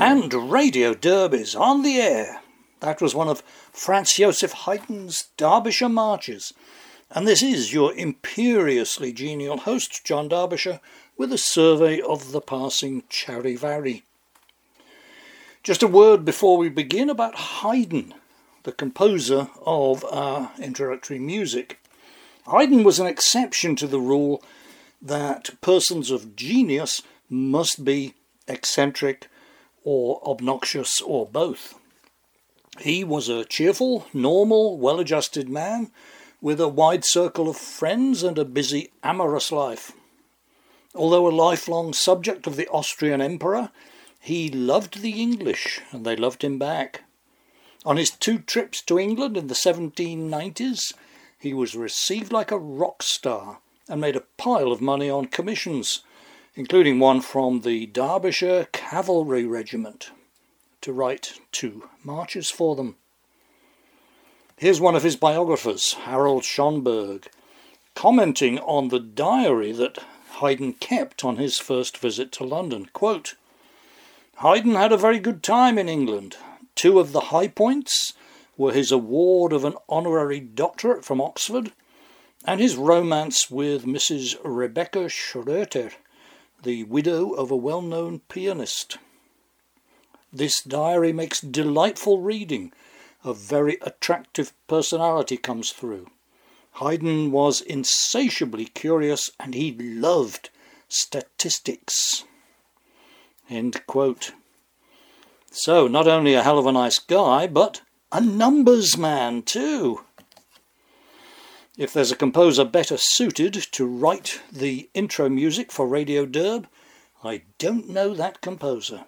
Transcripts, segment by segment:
And Radio Derb is on the air. That was one of Franz Joseph Haydn's Derbyshire Marches. And this is your imperiously genial host, John Derbyshire, with a survey of the passing Charivari. Just a word before we begin about Haydn, the composer of our introductory music. Haydn was an exception to the rule that persons of genius must be eccentric or obnoxious or both. He was a cheerful, normal, well-adjusted man with a wide circle of friends and a busy amorous life. Although a lifelong subject of the Austrian Emperor, he loved the English and they loved him back. On his 2 trips to England in the 1790s, he was received like a rock star and made a pile of money on commissions, including one from the Derbyshire Cavalry Regiment, to write 2 marches for them. Here's one of his biographers, Harold Schonberg, commenting on the diary that Haydn kept on his first visit to London. Quote, "Haydn had a very good time in England. 2 of the high points were his award of an honorary doctorate from Oxford and his romance with Mrs. Rebecca Schroeter, the widow of a well-known pianist. This diary makes delightful reading. A very attractive personality comes through. Haydn was insatiably curious and he loved statistics." End quote. So, not only a hell of a nice guy, but a numbers man too. If there's a composer better suited to write the intro music for Radio Derb, I don't know that composer.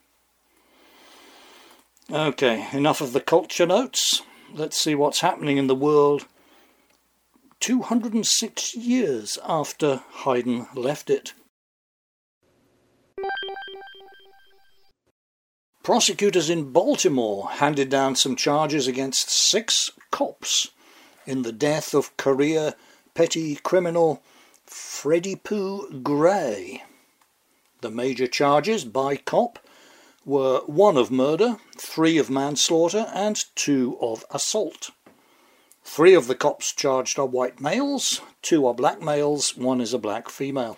Okay, enough of the culture notes. Let's see what's happening in the world 206 years after Haydn left it. Prosecutors in Baltimore handed down some charges against 6 cops in the death of career petty criminal Freddie Pooh Gray. The major charges by cop were 1 of murder, 3 of manslaughter, and 2 of assault. 3 of the cops charged are white males, 2 are black males, 1 is a black female.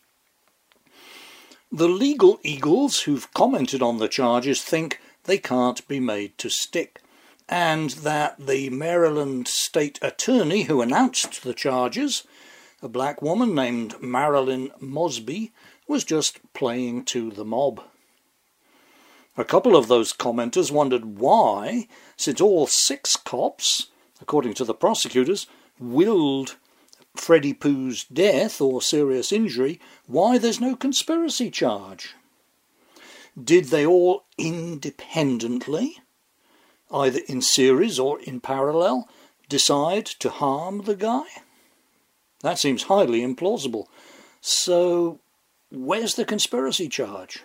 The legal eagles who've commented on the charges think they can't be made to stick, and that the Maryland state attorney who announced the charges, a black woman named Marilyn Mosby, was just playing to the mob. A couple of those commenters wondered why, since all 6 cops, according to the prosecutors, willed Freddie Pooh's death or serious injury, why there's no conspiracy charge. Did they all independently, either in series or in parallel, decide to harm the guy? That seems highly implausible. So, where's the conspiracy charge?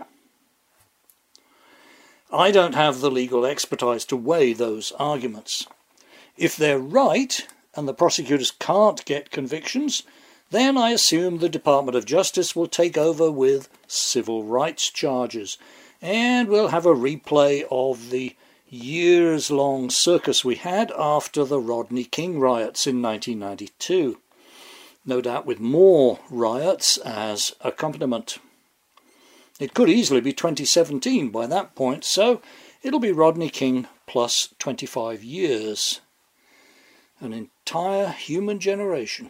I don't have the legal expertise to weigh those arguments. If they're right, and the prosecutors can't get convictions, then I assume the Department of Justice will take over with civil rights charges, and we'll have a replay of the years-long circus we had after the Rodney King riots in 1992. No doubt with more riots as accompaniment. It could easily be 2017 by that point, so it'll be Rodney King plus 25 years. An entire human generation.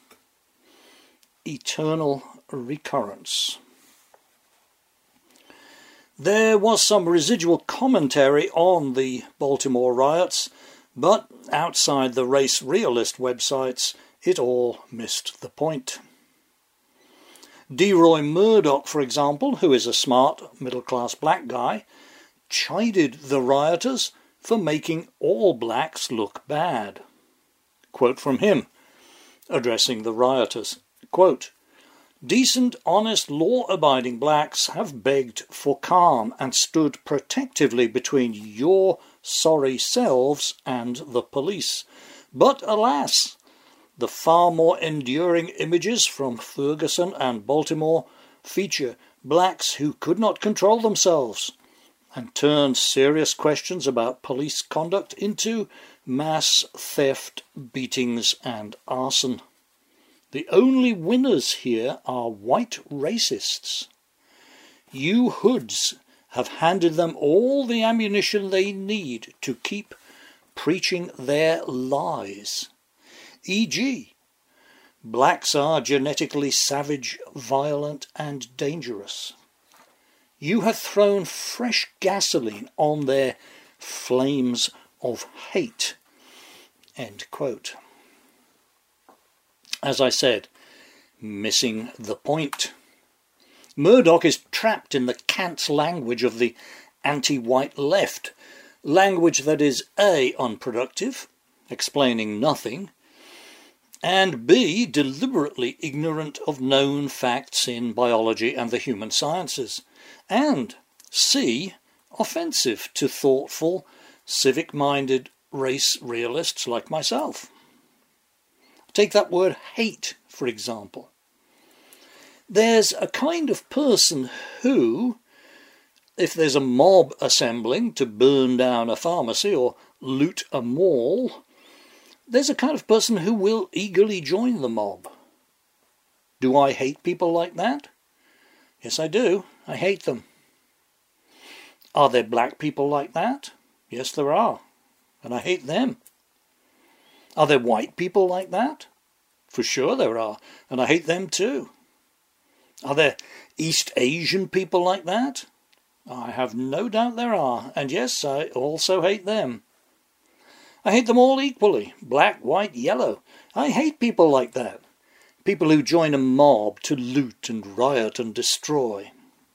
Eternal recurrence. There was some residual commentary on the Baltimore riots, but outside the race realist websites, it all missed the point. D. Roy Murdoch, for example, who is a smart, middle-class black guy, chided the rioters for making all blacks look bad. Quote from him, addressing the rioters, quote, "Decent, honest, law-abiding blacks have begged for calm and stood protectively between your sorry selves and the police. But alas, the far more enduring images from Ferguson and Baltimore feature blacks who could not control themselves and turned serious questions about police conduct into mass theft, beatings, and arson. The only winners here are white racists. You hoods have handed them all the ammunition they need to keep preaching their lies. E.g., blacks are genetically savage, violent, and dangerous. You have thrown fresh gasoline on their flames of hate. End quote. As I said, missing the point. Murdoch is trapped in the cant language of the anti-white left, language that is A, unproductive, explaining nothing, and B, deliberately ignorant of known facts in biology and the human sciences, and C, offensive to thoughtful, civic-minded race realists like myself. Take that word hate, for example. There's a kind of person who, if there's a mob assembling to burn down a pharmacy or loot a mall, there's a kind of person who will eagerly join the mob. Do I hate people like that? Yes, I do. I hate them. Are there black people like that? Yes, there are. And I hate them. Are there white people like that? For sure there are. And I hate them too. Are there East Asian people like that? I have no doubt there are, and yes, I also hate them. I hate them all equally, black, white, yellow. I hate people like that. People who join a mob to loot and riot and destroy.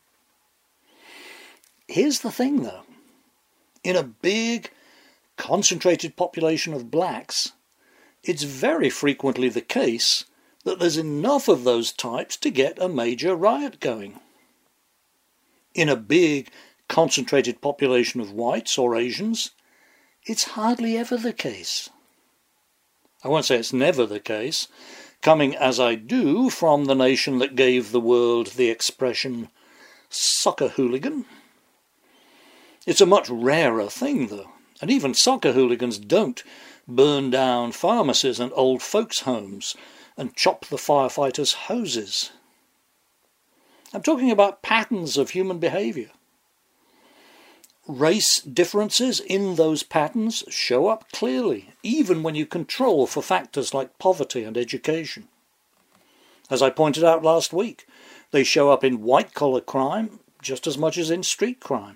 Here's the thing, though. In a big, concentrated population of blacks, it's very frequently the case that there's enough of those types to get a major riot going. In a big, concentrated population of whites or Asians, it's hardly ever the case. I won't say it's never the case, coming as I do from the nation that gave the world the expression soccer hooligan. It's a much rarer thing, though, and even soccer hooligans don't burn down pharmacies and old folks' homes and chop the firefighters' hoses. I'm talking about patterns of human behaviour. Race differences in those patterns show up clearly, even when you control for factors like poverty and education. As I pointed out last week, they show up in white-collar crime just as much as in street crime.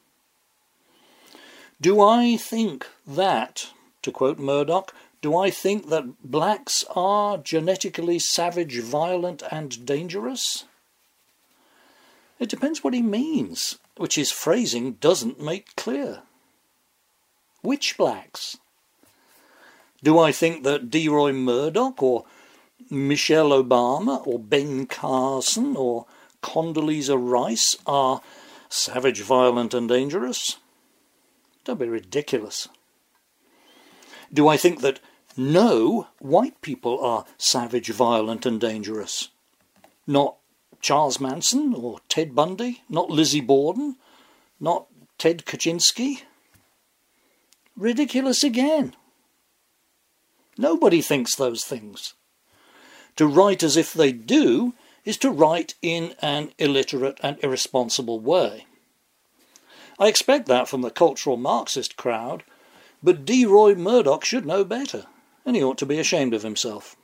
Do I think that, to quote Murdoch, do I think that blacks are genetically savage, violent, and dangerous? It depends what he means, which his phrasing doesn't make clear. Which blacks? Do I think that Roy Murdoch, or Michelle Obama, or Ben Carson, or Condoleezza Rice are savage, violent, and dangerous? Don't be ridiculous. Do I think that no white people are savage, violent, and dangerous? Not Charles Manson or Ted Bundy, not Lizzie Borden, not Ted Kaczynski. Ridiculous again. Nobody thinks those things. To write as if they do is to write in an illiterate and irresponsible way. I expect that from the cultural Marxist crowd, but Roy Murdoch should know better, and he ought to be ashamed of himself.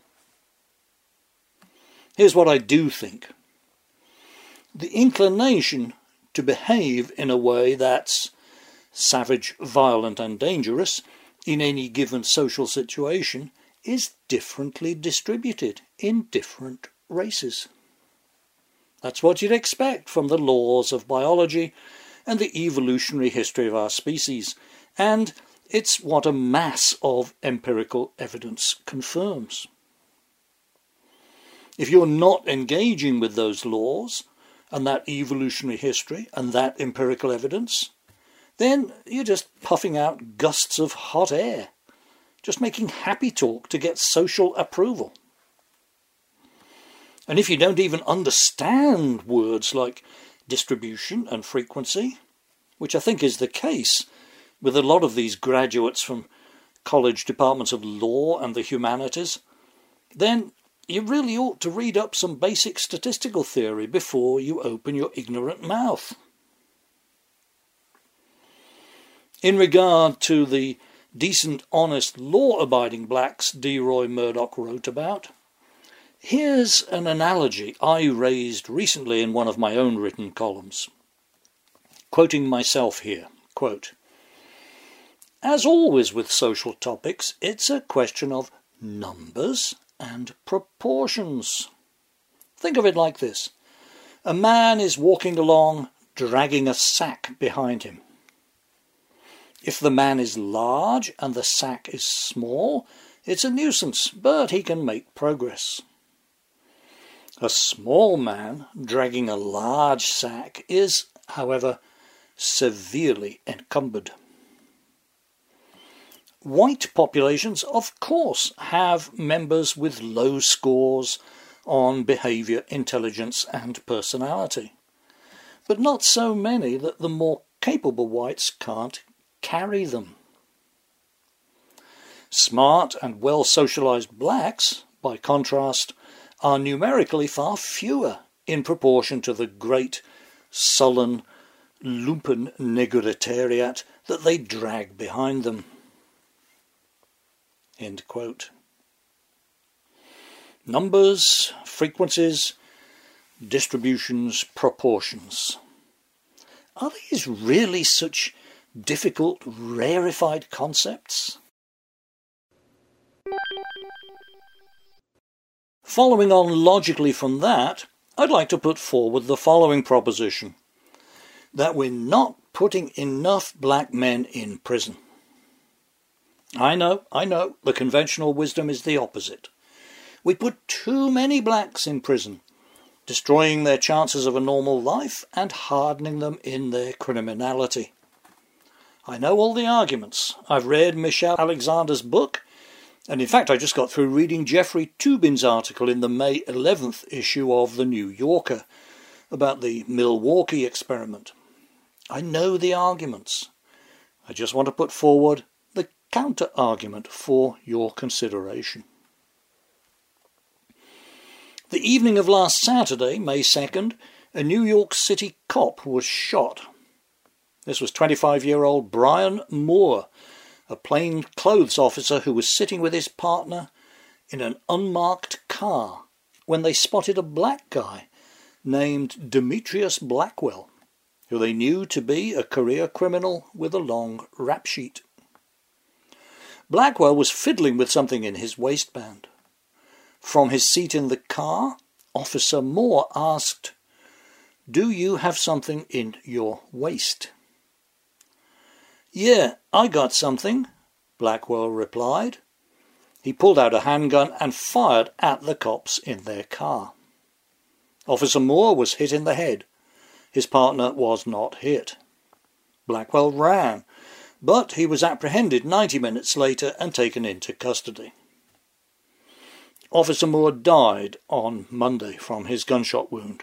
Here's what I do think. The inclination to behave in a way that's savage, violent, and dangerous in any given social situation is differently distributed in different races. That's what you'd expect from the laws of biology and the evolutionary history of our species, and it's what a mass of empirical evidence confirms. If you're not engaging with those laws and that evolutionary history and that empirical evidence, then you're just puffing out gusts of hot air, just making happy talk to get social approval. And if you don't even understand words like distribution and frequency, which I think is the case with a lot of these graduates from college departments of law and the humanities, then you really ought to read up some basic statistical theory before you open your ignorant mouth. In regard to the decent, honest, law-abiding blacks D. Roy Murdoch wrote about, here's an analogy I raised recently in one of my own written columns. Quoting myself here, quote, "As always with social topics, it's a question of numbers and proportions. Think of it like this. A man is walking along, dragging a sack behind him. If the man is large and the sack is small, it's a nuisance, but he can make progress. A small man dragging a large sack is, however, severely encumbered. White populations, of course, have members with low scores on behaviour, intelligence and personality, but not so many that the more capable whites can't carry them. Smart and well-socialised blacks, by contrast, are numerically far fewer in proportion to the great, sullen, lumpen negritariat that they drag behind them." End quote. Numbers, frequencies, distributions, proportions. Are these really such difficult, rarefied concepts? Following on logically from that, I'd like to put forward the following proposition: that we're not putting enough black men in prison. I know, the conventional wisdom is the opposite. We put too many blacks in prison, destroying their chances of a normal life and hardening them in their criminality. I know all the arguments. I've read Michelle Alexander's book, and in fact I just got through reading Jeffrey Toobin's article in the May 11th issue of The New Yorker about the Milwaukee experiment. I know the arguments. I just want to put forward the counter-argument for your consideration. The evening of last Saturday, May 2nd, a New York City cop was shot. This was 25-year-old Brian Moore, a plainclothes officer who was sitting with his partner in an unmarked car when they spotted a black guy named Demetrius Blackwell, who they knew to be a career criminal with a long rap sheet. Blackwell was fiddling with something in his waistband. From his seat in the car, Officer Moore asked, "Do you have something in your waist?" "Yeah, I got something," Blackwell replied. He pulled out a handgun and fired at the cops in their car. Officer Moore was hit in the head. His partner was not hit. Blackwell ran, but he was apprehended 90 minutes later and taken into custody. Officer Moore died on Monday from his gunshot wound.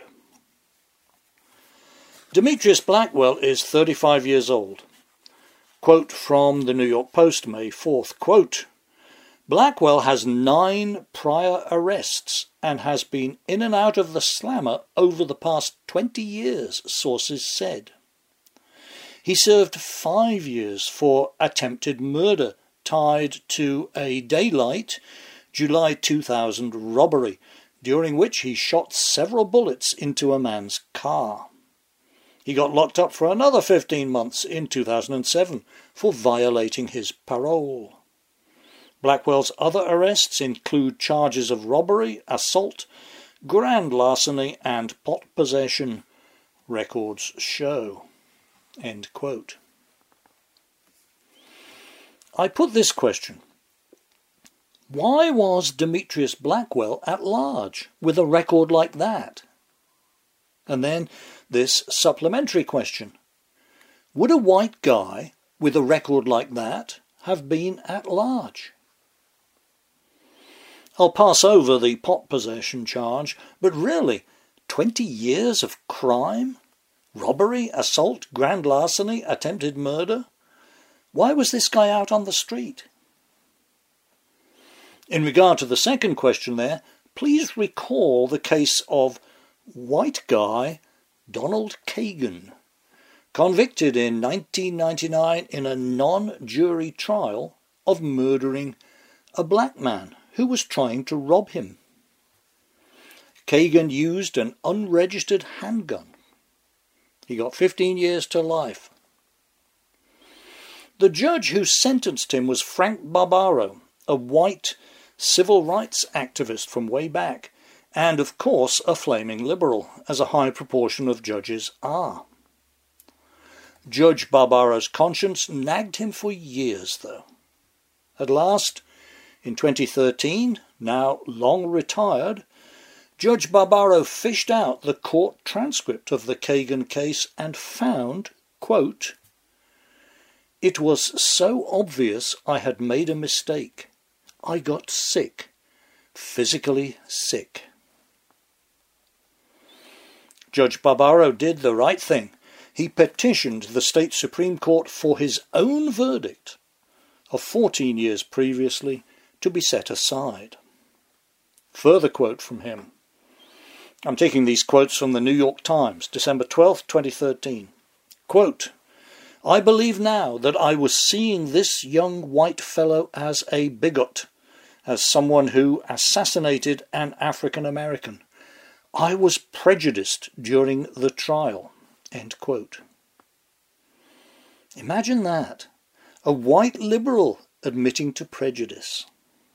Demetrius Blackwell is 35 years old. Quote from the New York Post, May 4th, quote, "Blackwell has 9 prior arrests and has been in and out of the slammer over the past 20 years, sources said. He served 5 years for attempted murder tied to a daylight July 2000 robbery, during which he shot several bullets into a man's car. He got locked up for another 15 months in 2007 for violating his parole. Blackwell's other arrests include charges of robbery, assault, grand larceny and pot possession, records show." End quote. I put this question: why was Demetrius Blackwell at large with a record like that? And then this supplementary question: would a white guy with a record like that have been at large? I'll pass over the pot possession charge, but really, 20 years of crime? Robbery, assault, grand larceny, attempted murder? Why was this guy out on the street? In regard to the second question there, please recall the case of white guy Donald Kagan, convicted in 1999 in a non-jury trial of murdering a black man who was trying to rob him. Kagan used an unregistered handgun. He got 15 years to life. The judge who sentenced him was Frank Barbaro, a white civil rights activist from way back, and of course a flaming liberal, as a high proportion of judges are. Judge Barbaro's conscience nagged him for years, though. At last, in 2013, now long retired, Judge Barbaro fished out the court transcript of the Kagan case and found, quote, "It was so obvious I had made a mistake. I got sick, physically sick." Judge Barbaro did the right thing. He petitioned the state Supreme Court for his own verdict of 14 years previously to be set aside. Further quote from him. I'm taking these quotes from the New York Times, December 12, 2013. Quote, "I believe now that I was seeing this young white fellow as a bigot, as someone who assassinated an African American. I was prejudiced during the trial." End quote. Imagine that. A white liberal admitting to prejudice.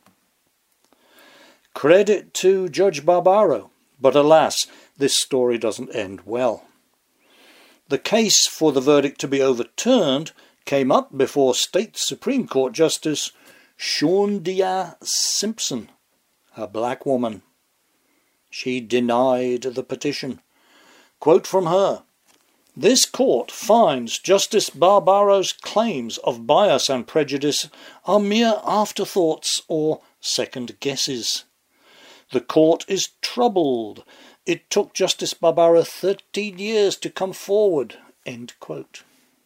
Credit to Judge Barbaro. But alas, this story doesn't end well. The case for the verdict to be overturned came up before State Supreme Court Justice Shondia Simpson, a black woman. She denied the petition. Quote from her, "This court finds Justice Barbaro's claims of bias and prejudice are mere afterthoughts or second guesses. The court is troubled. It took Justice Barbaro 13 years to come forward." End quote.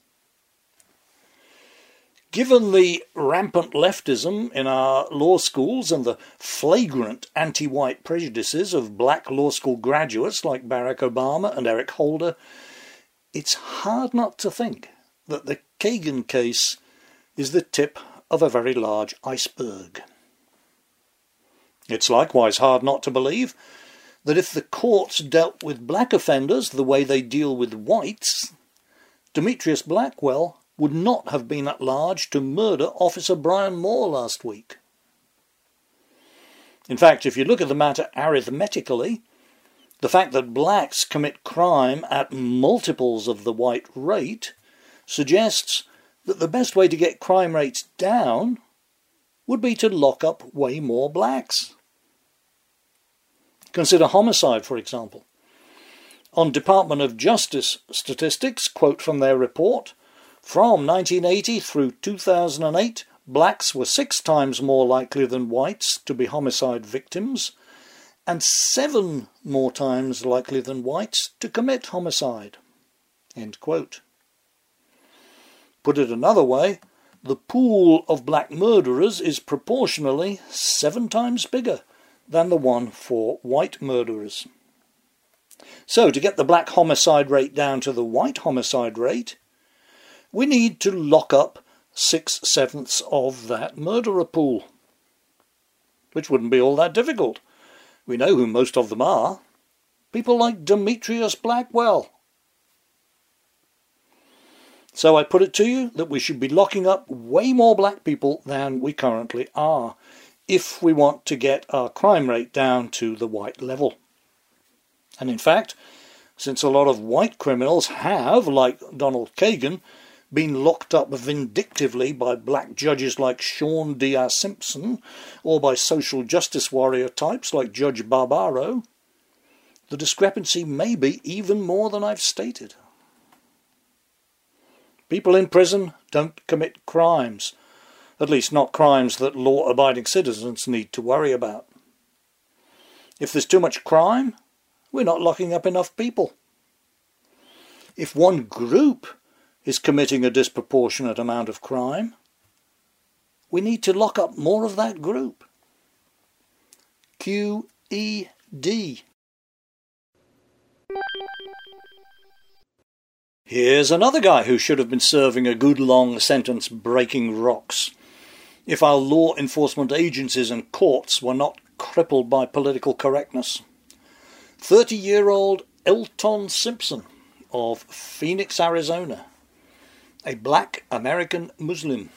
Given the rampant leftism in our law schools and the flagrant anti-white prejudices of black law school graduates like Barack Obama and Eric Holder, it's hard not to think that the Kagan case is the tip of a very large iceberg. It's likewise hard not to believe that if the courts dealt with black offenders the way they deal with whites, Demetrius Blackwell would not have been at large to murder Officer Brian Moore last week. In fact, if you look at the matter arithmetically, the fact that blacks commit crime at multiples of the white rate suggests that the best way to get crime rates down would be to lock up way more blacks. Consider homicide, for example. On Department of Justice statistics, quote from their report, from 1980 through 2008, blacks were 6 times more likely than whites to be homicide victims, and 7 more times likely than whites to commit homicide. End quote. Put it another way, the pool of black murderers is proportionally 7 times bigger than the one for white murderers. So, to get the black homicide rate down to the white homicide rate, we need to lock up 6/7 of that murderer pool, which wouldn't be all that difficult. We know who most of them are. People like Demetrius Blackwell. So I put it to you that we should be locking up way more black people than we currently are, if we want to get our crime rate down to the white level. And in fact, since a lot of white criminals have, like Donald Kagan, been locked up vindictively by black judges like Shondia Simpson, or by social justice warrior types like Judge Barbaro, the discrepancy may be even more than I've stated. People in prison don't commit crimes, at least not crimes that law-abiding citizens need to worry about. If there's too much crime, we're not locking up enough people. if one group is committing a disproportionate amount of crime, we need to lock up more of that group. QED. Here's another guy who should have been serving a good long sentence breaking rocks if our law enforcement agencies and courts were not crippled by political correctness. 30-year-old Elton Simpson of Phoenix, Arizona, a black American Muslim.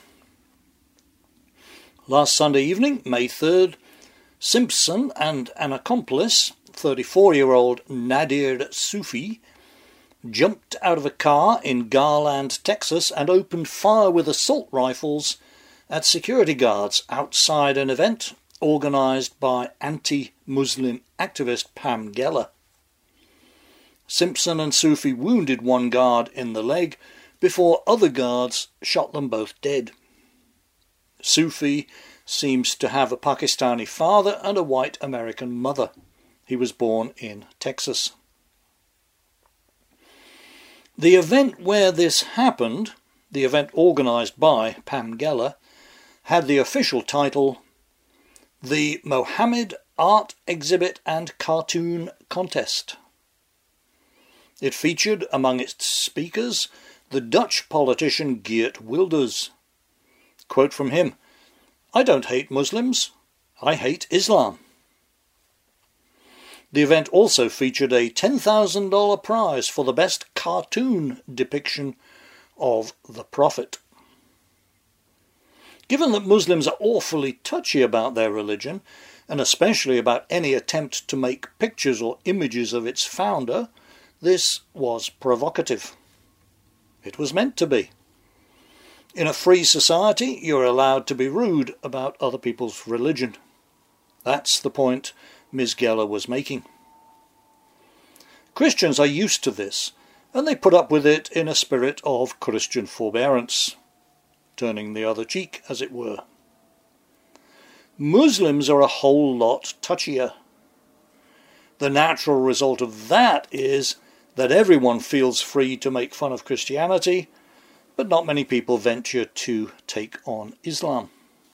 Last Sunday evening, May 3rd, Simpson and an accomplice, 34-year-old Nadir Sufi, jumped out of a car in Garland, Texas, and opened fire with assault rifles at security guards outside an event organised by anti-Muslim activist Pam Geller. Simpson and Sufi wounded one guard in the leg before other guards shot them both dead. Sufi seems to have a Pakistani father and a white American mother. He was born in Texas. The event where this happened, the event organised by Pam Geller, had the official title The Mohammed Art Exhibit and Cartoon Contest. It featured among its speakers the Dutch politician Geert Wilders. Quote from him, "I don't hate Muslims, I hate Islam." The event also featured a $10,000 prize for the best cartoon depiction of the Prophet. Given that Muslims are awfully touchy about their religion, and especially about any attempt to make pictures or images of its founder, this was provocative. It was meant to be. In a free society, you're allowed to be rude about other people's religion. That's the point Ms. Geller was making. Christians are used to this, and they put up with it in a spirit of Christian forbearance, turning the other cheek, as it were. Muslims are a whole lot touchier. The natural result of that is that everyone feels free to make fun of Christianity, but not many people venture to take on Islam.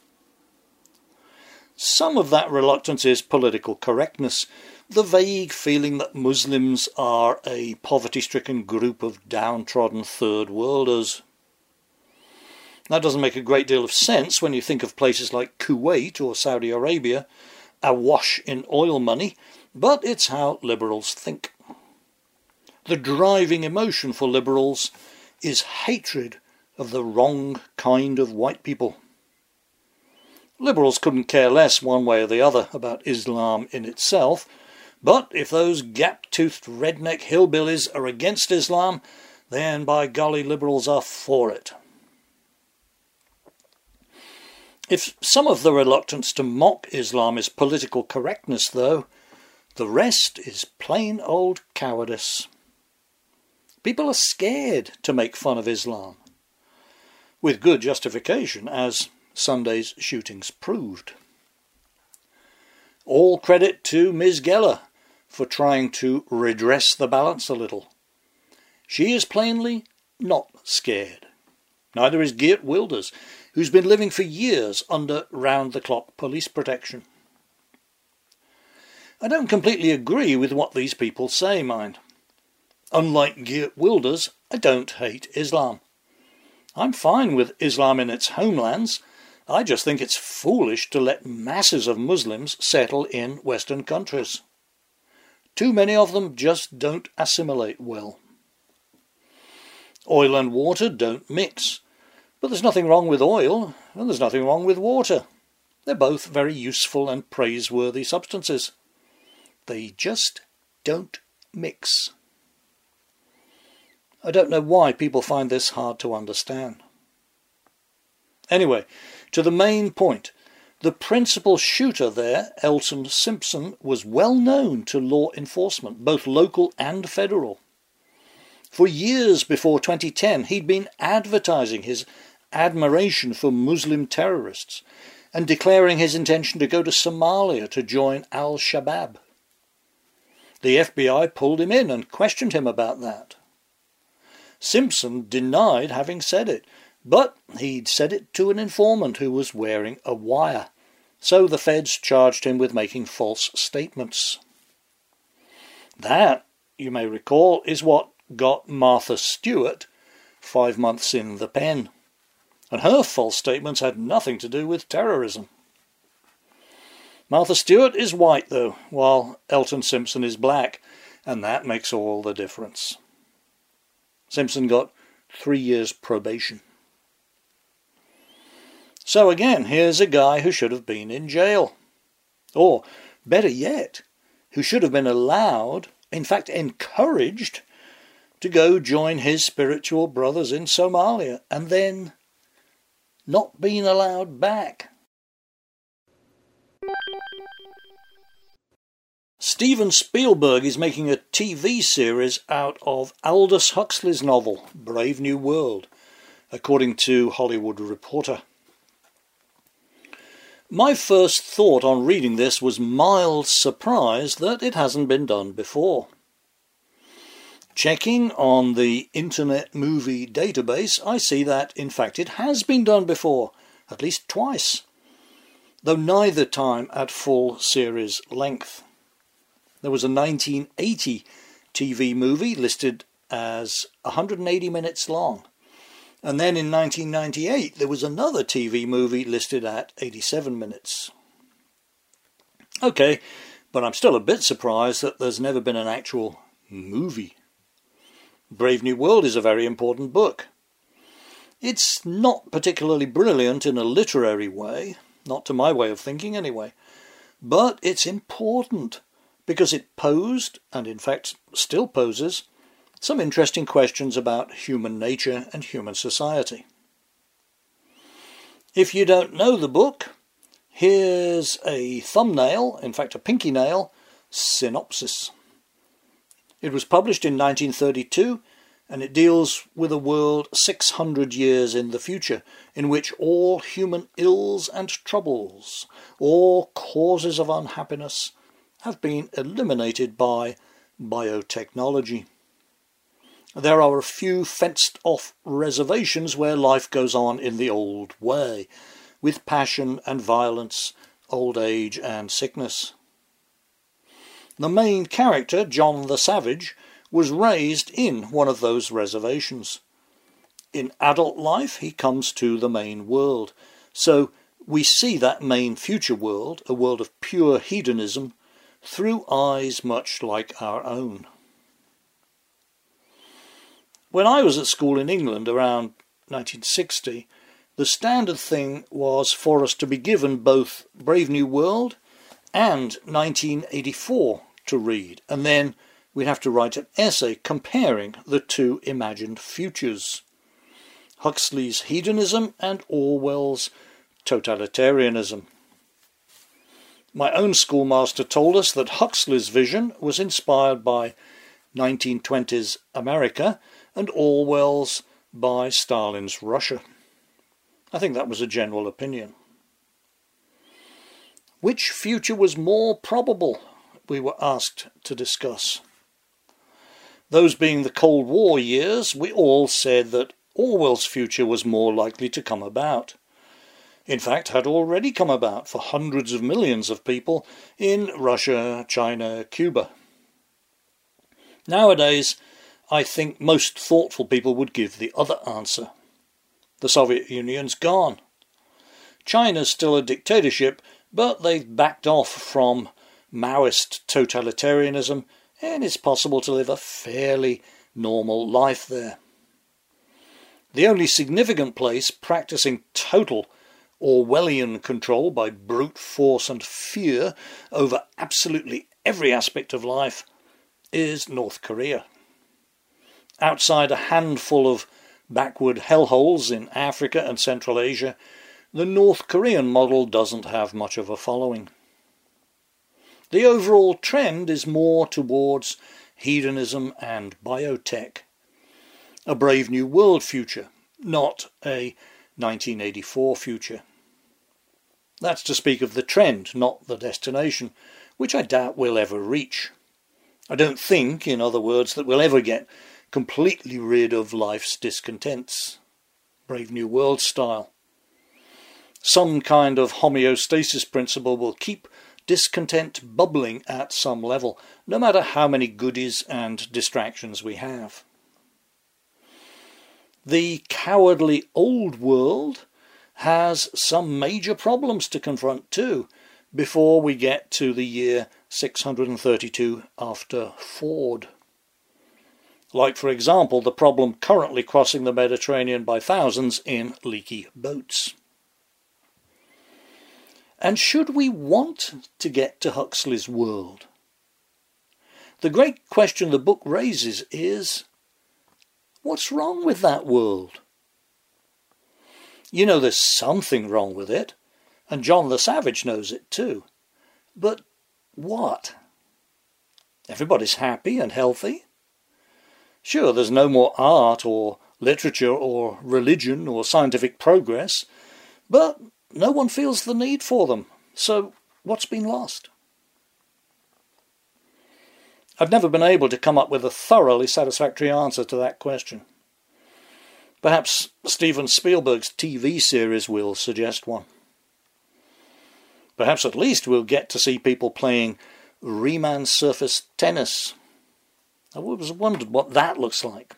Some of that reluctance is political correctness, the vague feeling that Muslims are a poverty-stricken group of downtrodden third worlders. That doesn't make a great deal of sense when you think of places like Kuwait or Saudi Arabia, awash in oil money, but it's how liberals think. The driving emotion for liberals is hatred of the wrong kind of white people. Liberals couldn't care less one way or the other about Islam in itself, but if those gap-toothed redneck hillbillies are against Islam, then by golly, liberals are for it. If some of the reluctance to mock Islam is political correctness, though, the rest is plain old cowardice. People are scared to make fun of Islam, with good justification, as Sunday's shootings proved. All credit to Ms. Geller for trying to redress the balance a little. She is plainly not scared. Neither is Geert Wilders, who's been living for years under round-the-clock police protection. I don't completely agree with what these people say, mind. Unlike Geert Wilders, I don't hate Islam. I'm fine with Islam in its homelands. I just think it's foolish to let masses of Muslims settle in Western countries. Too many of them just don't assimilate well. Oil and water don't mix, but there's nothing wrong with oil, and there's nothing wrong with water. They're both very useful and praiseworthy substances. They just don't mix. I don't know why people find this hard to understand. Anyway, to the main point. The principal shooter there, Elton Simpson, was well known to law enforcement, both local and federal. For years before 2010, he'd been advertising his admiration for Muslim terrorists and declaring his intention to go to Somalia to join al-Shabaab. The FBI pulled him in and questioned him about that. Simpson denied having said it, but he'd said it to an informant who was wearing a wire, so the feds charged him with making false statements. That, you may recall, is what got Martha Stewart 5 months in the pen, and her false statements had nothing to do with terrorism. Martha Stewart is white, though, while Elton Simpson is black, and that makes all the difference. Simpson got 3 years probation. So again, here's a guy who should have been in jail. Or, better yet, who should have been allowed, in fact encouraged, to go join his spiritual brothers in Somalia, and then not being allowed back. Steven Spielberg is making a TV series out of Aldous Huxley's novel, Brave New World, according to Hollywood Reporter. My first thought on reading this was mild surprise that it hasn't been done before. Checking on the Internet Movie Database, I see that, in fact, it has been done before, at least twice, though neither time at full series length. There was a 1980 TV movie listed as 180 minutes long. And then in 1998 there was another TV movie listed at 87 minutes. Okay, but I'm still a bit surprised that there's never been an actual movie. Brave New World is a very important book. It's not particularly brilliant in a literary way, not to my way of thinking anyway, but it's important because it posed, and in fact still poses, some interesting questions about human nature and human society. If you don't know the book, here's a thumbnail, in fact a pinky nail, synopsis. It was published in 1932, and it deals with a world 600 years in the future, in which all human ills and troubles, all causes of unhappiness, have been eliminated by biotechnology. There are a few fenced-off reservations where life goes on in the old way, with passion and violence, old age and sickness. The main character, John the Savage, was raised in one of those reservations. In adult life, he comes to the main world, so we see that main future world, a world of pure hedonism, through eyes much like our own. When I was at school in England around 1960, the standard thing was for us to be given both Brave New World and 1984 to read, and then we'd have to write an essay comparing the two imagined futures, Huxley's hedonism and Orwell's totalitarianism. My own schoolmaster told us that Huxley's vision was inspired by 1920s America and Orwell's by Stalin's Russia. I think that was a general opinion. Which future was more probable, we were asked to discuss. Those being the Cold War years, we all said that Orwell's future was more likely to come about. In fact, had already come about for hundreds of millions of people in Russia, China, Cuba. Nowadays, I think most thoughtful people would give the other answer. The Soviet Union's gone. China's still a dictatorship, but they've backed off from Maoist totalitarianism, and it's possible to live a fairly normal life there. The only significant place practicing total Orwellian control by brute force and fear over absolutely every aspect of life is North Korea. Outside a handful of backward hellholes in Africa and Central Asia, the North Korean model doesn't have much of a following. The overall trend is more towards hedonism and biotech. A Brave New World future, not a 1984 future. That's to speak of the trend, not the destination, which I doubt we'll ever reach. I don't think, in other words, that we'll ever get completely rid of life's discontents. Brave New World style. Some kind of homeostasis principle will keep discontent bubbling at some level, no matter how many goodies and distractions we have. The cowardly old world has some major problems to confront too, before we get to the year 632 after Ford. Like, for example, the problem currently crossing the Mediterranean by thousands in leaky boats. And should we want to get to Huxley's world? The great question the book raises is, what's wrong with that world? You know there's something wrong with it, and John the Savage knows it too. But what? Everybody's happy and healthy. Sure, there's no more art or literature or religion or scientific progress, but no one feels the need for them. So what's been lost? I've never been able to come up with a thoroughly satisfactory answer to that question. Perhaps Steven Spielberg's TV series will suggest one. Perhaps at least we'll get to see people playing Riemann surface tennis. I've always wondered what that looks like.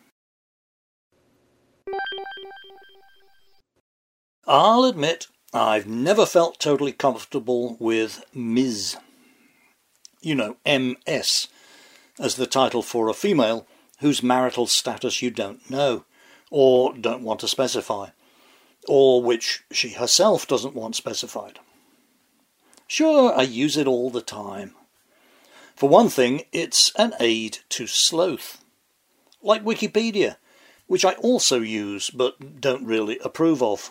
I'll admit I've never felt totally comfortable with Ms. You know, MS, as the title for a female whose marital status you don't know, or don't want to specify, or which she herself doesn't want specified. Sure, I use it all the time. For one thing, it's an aid to sloth. Like Wikipedia, which I also use but don't really approve of.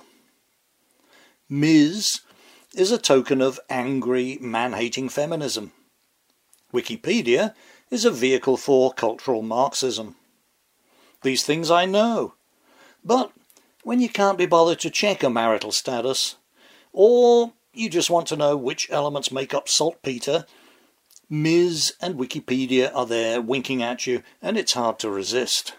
Ms. is a token of angry, man-hating feminism. Wikipedia is a vehicle for cultural Marxism. These things I know. But when you can't be bothered to check a marital status, or you just want to know which elements make up saltpeter, Ms. and Wikipedia are there winking at you, and it's hard to resist.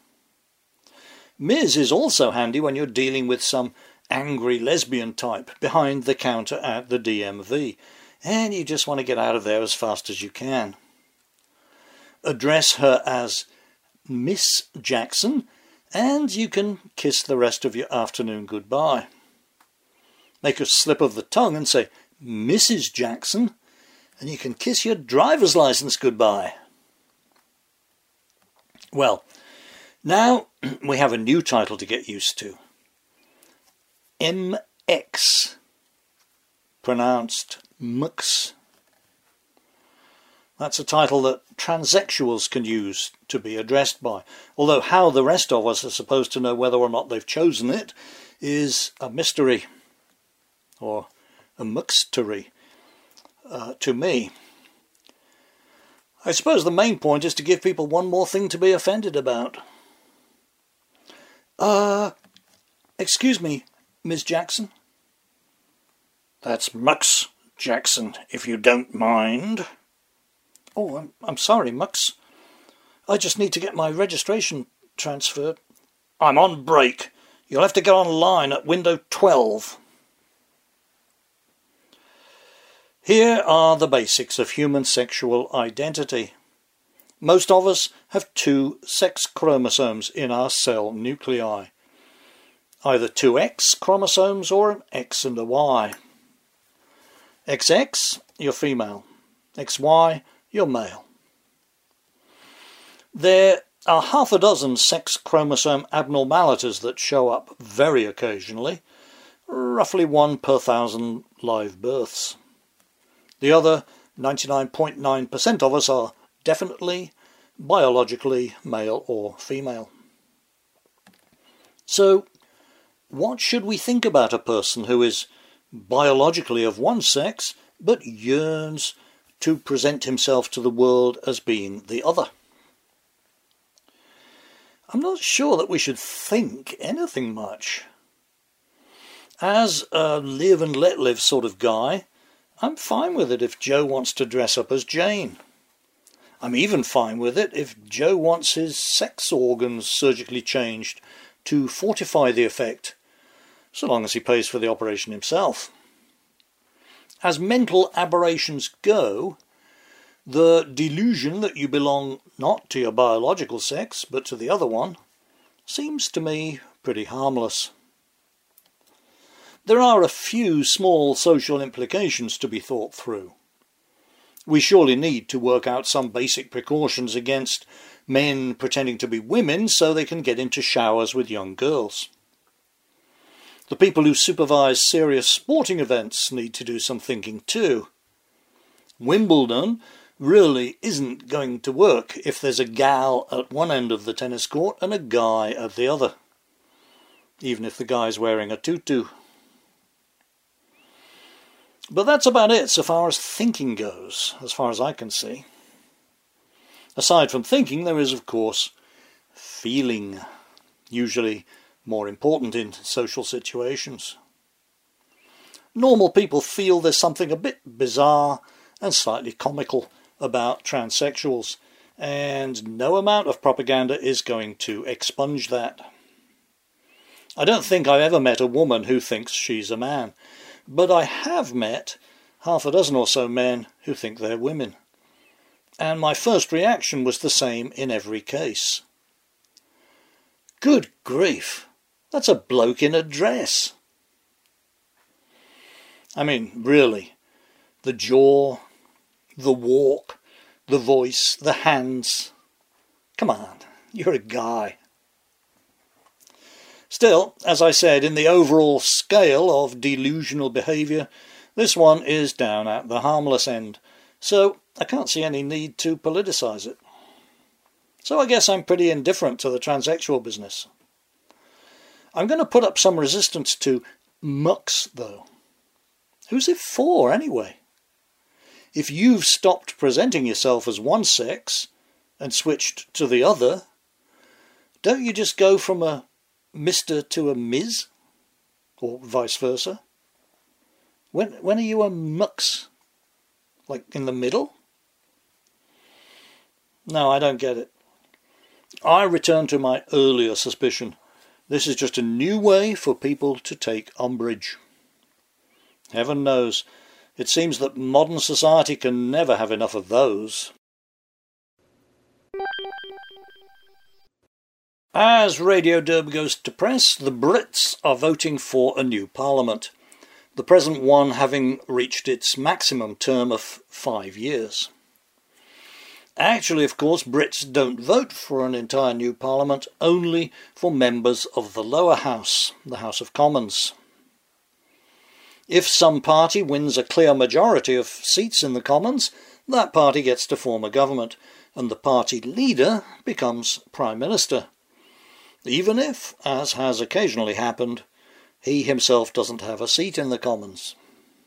Ms. is also handy when you're dealing with some angry lesbian type behind the counter at the DMV, and you just want to get out of there as fast as you can. Address her as Miss Jackson, and you can kiss the rest of your afternoon goodbye. Make a slip of the tongue and say Mrs. Jackson, and you can kiss your driver's license goodbye. Well, now we have a new title to get used to. MX, pronounced MX. That's a title that transsexuals can use to be addressed by, although how the rest of us are supposed to know whether or not they've chosen it is a mystery, or a mystery to me. I suppose the main point is to give people one more thing to be offended about. Excuse me, Ms. Jackson? That's Mux Jackson, if you don't mind. Oh, I'm sorry, Mux. I just need to get my registration transferred. I'm on break. You'll have to get online at window 12. Here are the basics of human sexual identity. Most of us have 2 sex chromosomes in our cell nuclei. Either 2 X chromosomes or an X and a Y. XX, you're female. XY, you're male. There are half a dozen sex chromosome abnormalities that show up very occasionally, roughly 1 per 1,000 live births. The other 99.9% of us are definitely, biologically male or female. So, what should we think about a person who is biologically of one sex but yearns to present himself to the world as being the other? I'm not sure that we should think anything much. As a live and let live sort of guy, I'm fine with it if Joe wants to dress up as Jane. I'm even fine with it if Joe wants his sex organs surgically changed to fortify the effect, so long as he pays for the operation himself. As mental aberrations go, the delusion that you belong not to your biological sex but to the other one seems to me pretty harmless. There are a few small social implications to be thought through. We surely need to work out some basic precautions against men pretending to be women so they can get into showers with young girls. The people who supervise serious sporting events need to do some thinking too. Wimbledon really isn't going to work if there's a gal at one end of the tennis court and a guy at the other, even if the guy's wearing a tutu. But that's about it so far as thinking goes, as far as I can see. Aside from thinking, there is, of course, feeling, usually more important in social situations. Normal people feel there's something a bit bizarre and slightly comical about transsexuals, and no amount of propaganda is going to expunge that. I don't think I've ever met a woman who thinks she's a man, but I have met half a dozen or so men who think they're women. And my first reaction was the same in every case. Good grief, that's a bloke in a dress. I mean, really, the jaw, the walk, the voice, the hands. Come on, you're a guy. Still, as I said, in the overall scale of delusional behaviour, this one is down at the harmless end, so I can't see any need to politicise it. So I guess I'm pretty indifferent to the transsexual business. I'm going to put up some resistance to mucks, though. Who's it for, anyway? If you've stopped presenting yourself as one sex and switched to the other, don't you just go from a Mr. to a Ms? Or vice versa? When are you a mux? Like in the middle? No, I don't get it. I return to my earlier suspicion. This is just a new way for people to take umbrage. Heaven knows, it seems that modern society can never have enough of those. As Radio Derby goes to press, the Brits are voting for a new parliament, the present one having reached its maximum term of 5 years. Actually, of course, Brits don't vote for an entire new parliament, only for members of the lower house, the House of Commons. If some party wins a clear majority of seats in the Commons, that party gets to form a government, and the party leader becomes Prime Minister. Even if, as has occasionally happened, he himself doesn't have a seat in the Commons.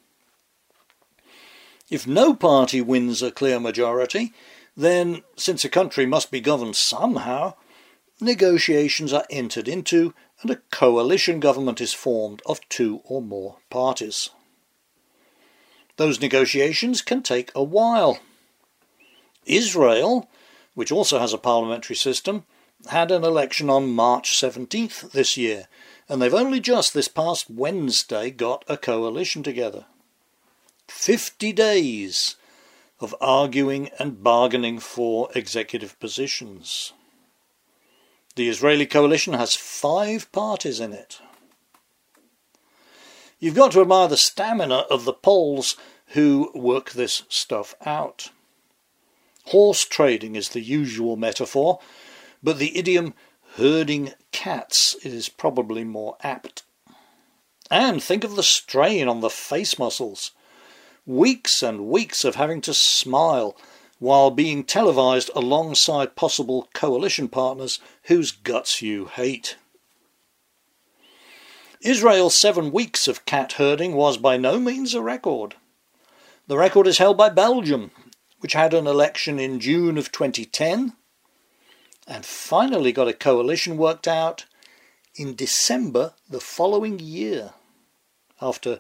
If no party wins a clear majority, then, since a country must be governed somehow, negotiations are entered into and a coalition government is formed of 2 or more parties. Those negotiations can take a while. Israel, which also has a parliamentary system, had an election on March 17th this year, and they've only just this past Wednesday got a coalition together. 50 days of arguing and bargaining for executive positions. The Israeli coalition has 5 parties in it. You've got to admire the stamina of the Poles who work this stuff out. Horse trading is the usual metaphor, but the idiom herding cats is probably more apt. And think of the strain on the face muscles. Weeks and weeks of having to smile while being televised alongside possible coalition partners whose guts you hate. Israel's 7 weeks of cat herding was by no means a record. The record is held by Belgium, which had an election in June of 2010 and finally got a coalition worked out in December the following year, after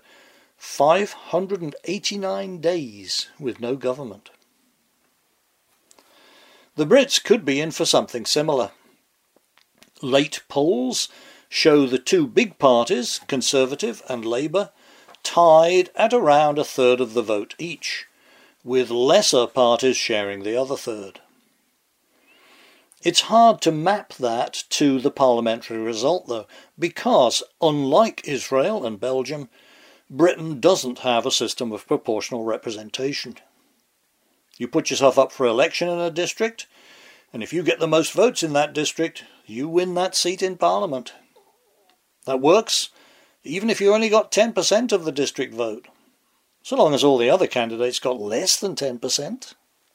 589 days with no government. The Brits could be in for something similar. Late polls show the two big parties, Conservative and Labour, tied at around a third of the vote each, with lesser parties sharing the other third. It's hard to map that to the parliamentary result, though, because, unlike Israel and Belgium, Britain doesn't have a system of proportional representation. You put yourself up for election in a district, and if you get the most votes in that district, you win that seat in Parliament. That works even if you only got 10% of the district vote, so long as all the other candidates got less than 10%.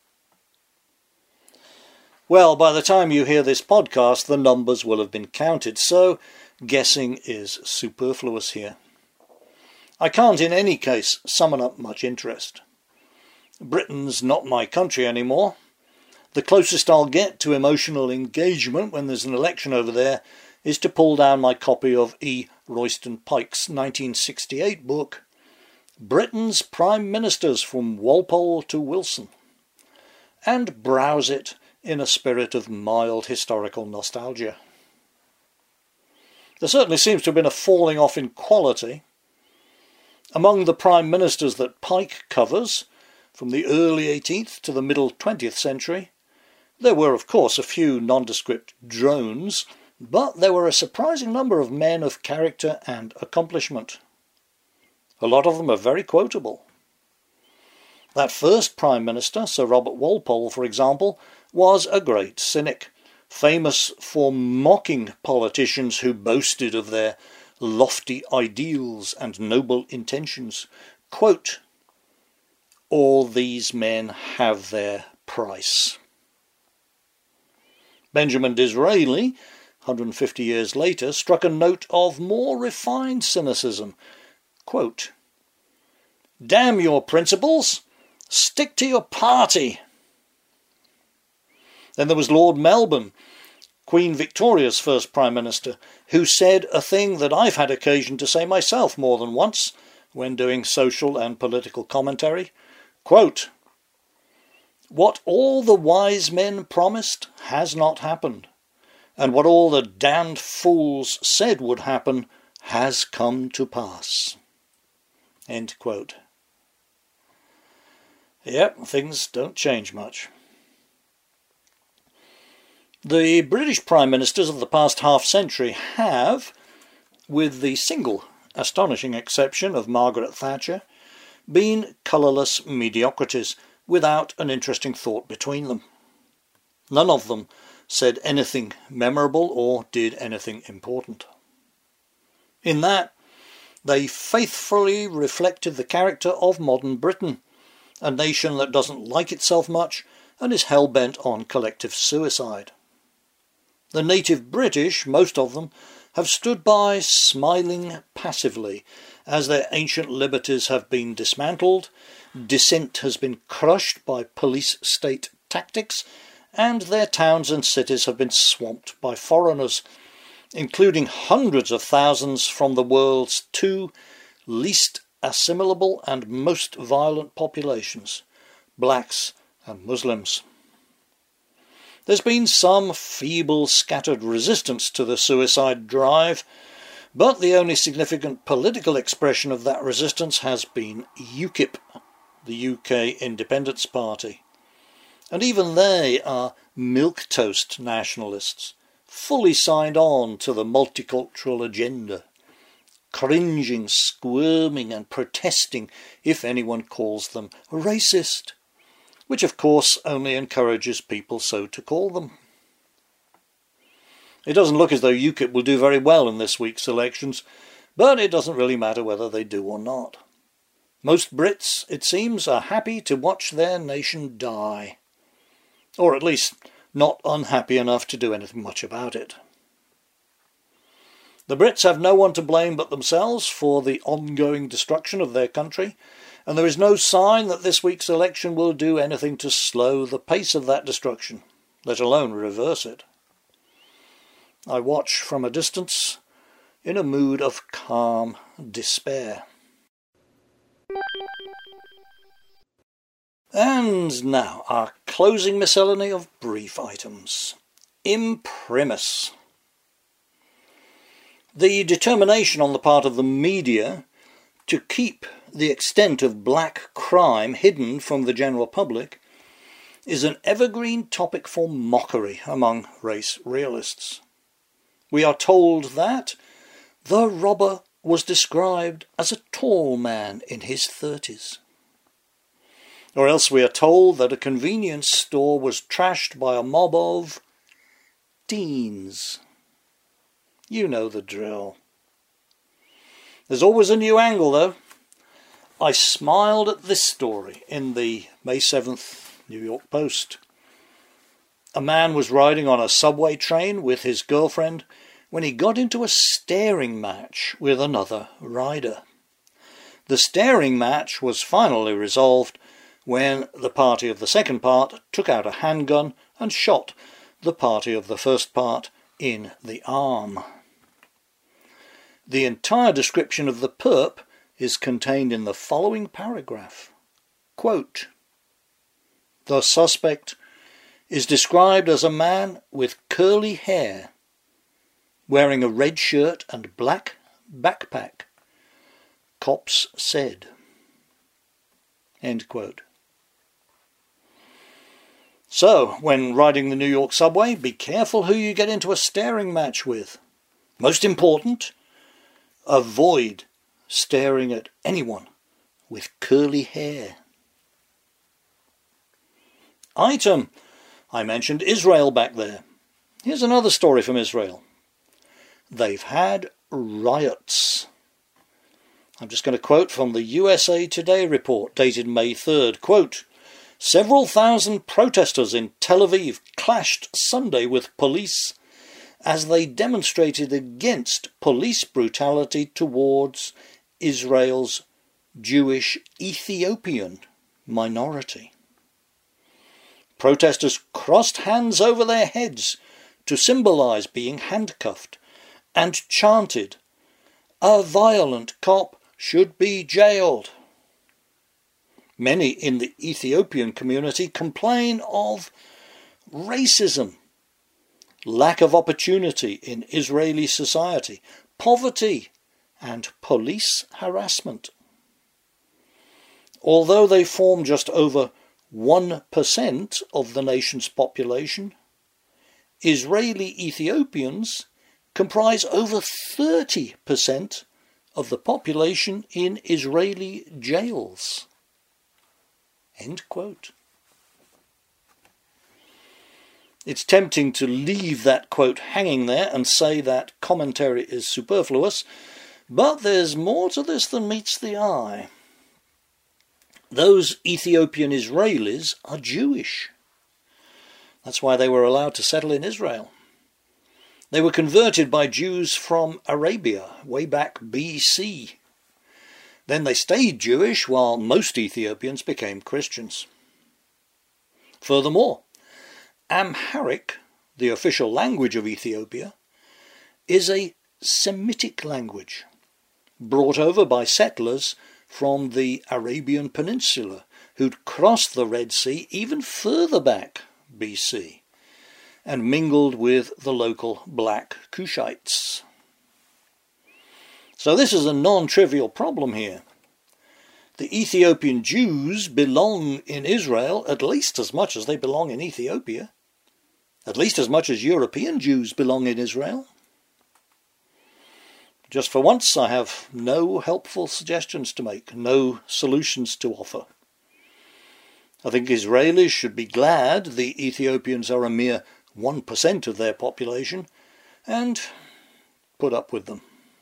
Well, by the time you hear this podcast, the numbers will have been counted, so guessing is superfluous here. I can't in any case summon up much interest. Britain's not my country anymore. The closest I'll get to emotional engagement when there's an election over there is to pull down my copy of E. Royston Pike's 1968 book, Britain's Prime Ministers from Walpole to Wilson, and browse it in a spirit of mild historical nostalgia. There certainly seems to have been a falling off in quality. Among the Prime Ministers that Pike covers, from the early 18th to the middle 20th century, there were of course a few nondescript drones, but there were a surprising number of men of character and accomplishment. A lot of them are very quotable. That first Prime Minister, Sir Robert Walpole, for example, was a great cynic, famous for mocking politicians who boasted of their lofty ideals and noble intentions. Quote, "All these men have their price." Benjamin Disraeli, 150 years later, struck a note of more refined cynicism. Quote, "Damn your principles, stick to your party." Then there was Lord Melbourne, Queen Victoria's first Prime Minister, who said a thing that I've had occasion to say myself more than once when doing social and political commentary. Quote, "What all the wise men promised has not happened, and what all the damned fools said would happen has come to pass." End quote. Yep, things don't change much. The British Prime Ministers of the past half-century have, with the single astonishing exception of Margaret Thatcher, been colourless mediocrities without an interesting thought between them. None of them said anything memorable or did anything important. In that, they faithfully reflected the character of modern Britain, a nation that doesn't like itself much and is hell-bent on collective suicide. The native British, most of them, have stood by smiling passively as their ancient liberties have been dismantled, dissent has been crushed by police-state tactics, and their towns and cities have been swamped by foreigners, including hundreds of thousands from the world's two least assimilable and most violent populations, blacks and Muslims. There's been some feeble, scattered resistance to the suicide drive, but the only significant political expression of that resistance has been UKIP, the UK Independence Party. And even they are milquetoast nationalists, fully signed on to the multicultural agenda, cringing, squirming and protesting if anyone calls them racist, which of course only encourages people so to call them. It doesn't look as though UKIP will do very well in this week's elections, but it doesn't really matter whether they do or not. Most Brits, it seems, are happy to watch their nation die, or at least not unhappy enough to do anything much about it. The Brits have no one to blame but themselves for the ongoing destruction of their country, and there is no sign that this week's election will do anything to slow the pace of that destruction, let alone reverse it. I watch from a distance in a mood of calm despair. And now, our closing miscellany of brief items. Imprimis. The determination on the part of the media to keep the extent of black crime hidden from the general public is an evergreen topic for mockery among race realists. We are told that the robber was described as a tall man in his 30s. Or else we are told that a convenience store was trashed by a mob of teens. You know the drill. There's always a new angle, though. I smiled at this story in the May 7th New York Post. A man was riding on a subway train with his girlfriend when he got into a staring match with another rider. The staring match was finally resolved when the party of the second part took out a handgun and shot the party of the first part in the arm. The entire description of the perp is contained in the following paragraph. Quote, "The suspect is described as a man with curly hair, wearing a red shirt and black backpack. Cops said." End quote. So, when riding the New York subway, be careful who you get into a staring match with. Most important, avoid staring at anyone with curly hair. Item. I mentioned Israel back there. Here's another story from Israel. They've had riots. I'm just going to quote from the USA Today report dated May 3rd. Quote, "Several thousand protesters in Tel Aviv clashed Sunday with police as they demonstrated against police brutality towards Israel's Jewish Ethiopian minority. Protesters crossed hands over their heads to symbolize being handcuffed and chanted, 'A violent cop should be jailed.' Many in the Ethiopian community complain of racism, lack of opportunity in Israeli society, poverty, and police harassment. Although they form just over 1% of the nation's population, Israeli Ethiopians comprise over 30% of the population in Israeli jails." End quote. It's tempting to leave that quote hanging there and say that commentary is superfluous, but there's more to this than meets the eye. Those Ethiopian Israelis are Jewish. That's why they were allowed to settle in Israel. They were converted by Jews from Arabia way back BC. Then they stayed Jewish while most Ethiopians became Christians. Furthermore, Amharic, the official language of Ethiopia, is a Semitic language, brought over by settlers from the Arabian Peninsula, who'd crossed the Red Sea even further back BC, and mingled with the local black Cushites. So this is a non-trivial problem here. The Ethiopian Jews belong in Israel at least as much as they belong in Ethiopia, at least as much as European Jews belong in Israel. Just for once, I have no helpful suggestions to make, no solutions to offer. I think Israelis should be glad the Ethiopians are a mere 1% of their population, and put up with them.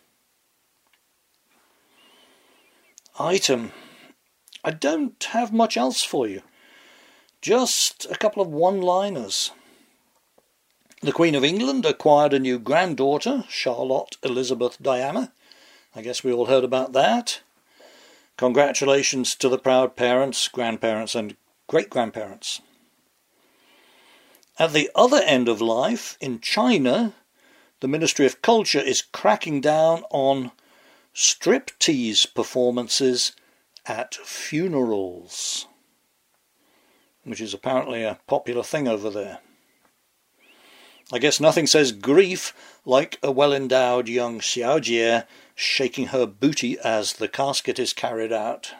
Item. I don't have much else for you. Just a couple of one-liners. The Queen of England acquired a new granddaughter, Charlotte Elizabeth Diana. I guess we all heard about that. Congratulations to the proud parents, grandparents and great-grandparents. At the other end of life, in China, the Ministry of Culture is cracking down on striptease performances at funerals. which is apparently a popular thing over there. I guess nothing says grief like a well-endowed young Xiaojie shaking her booty as the casket is carried out.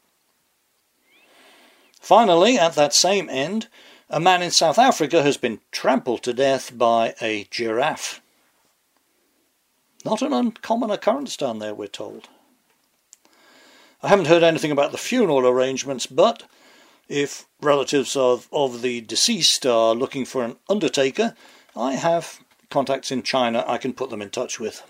Finally, at that same end, a man in South Africa has been trampled to death by a giraffe. Not an uncommon occurrence down there, we're told. I haven't heard anything about the funeral arrangements, but if relatives of the deceased are looking for an undertaker, I have contacts in China I can put them in touch with.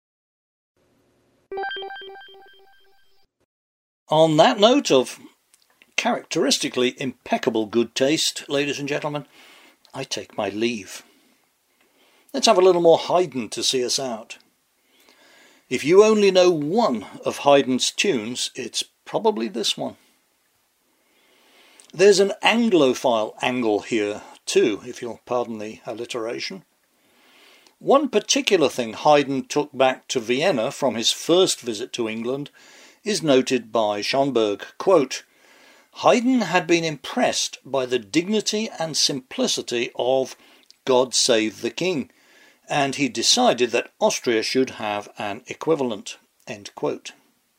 On that note of characteristically impeccable good taste, ladies and gentlemen, I take my leave. Let's have a little more Haydn to see us out. If you only know one of Haydn's tunes, it's probably this one. There's an Anglophile angle here too, if you'll pardon the alliteration. One particular thing Haydn took back to Vienna from his first visit to England is noted by Schönberg, quote, Haydn had been impressed by the dignity and simplicity of God Save the King, and he decided that Austria should have an equivalent, end quote.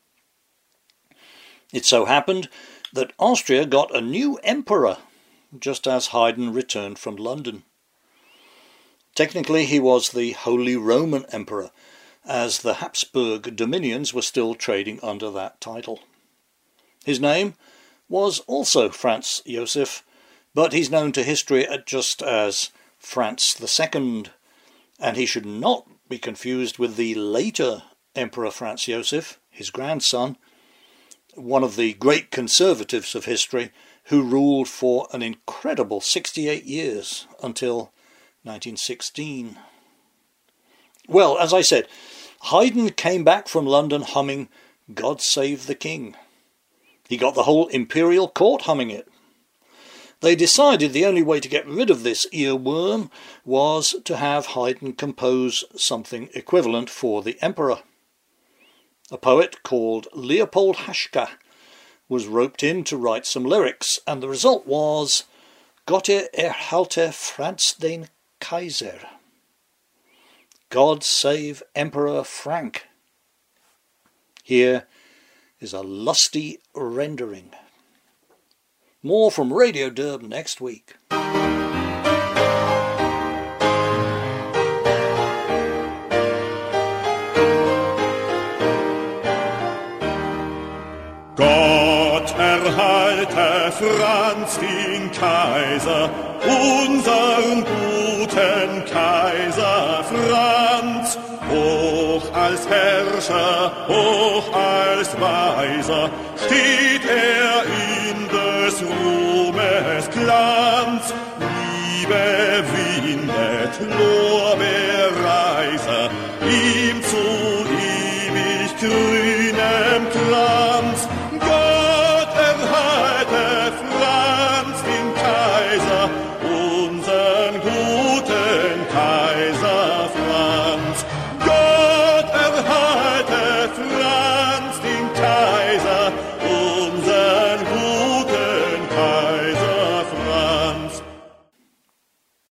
It so happened that Austria got a new emperor, just as Haydn returned from London. Technically he was the Holy Roman Emperor, as the Habsburg dominions were still trading under that title. His name was also Franz Joseph, but he's known to history just as Franz II, and he should not be confused with the later Emperor Franz Joseph, his grandson, one of the great conservatives of history, who ruled for an incredible 68 years until 1916. Well, as I said, Haydn came back from London humming God Save the King. He got the whole imperial court humming it. They decided the only way to get rid of this earworm was to have Haydn compose something equivalent for the emperor. A poet called Leopold Haschka was roped in to write some lyrics, and the result was Gott erhalte Franz den Kaiser. God save Emperor Frank. Here is a lusty rendering. More from Radio Derb next week. Gott erhalte Franz den Kaiser, unseren guten Kaiser Franz, hoch als Herrscher, hoch als Weiser, steht er in des Ruhmes Glanz, Liebe windet los.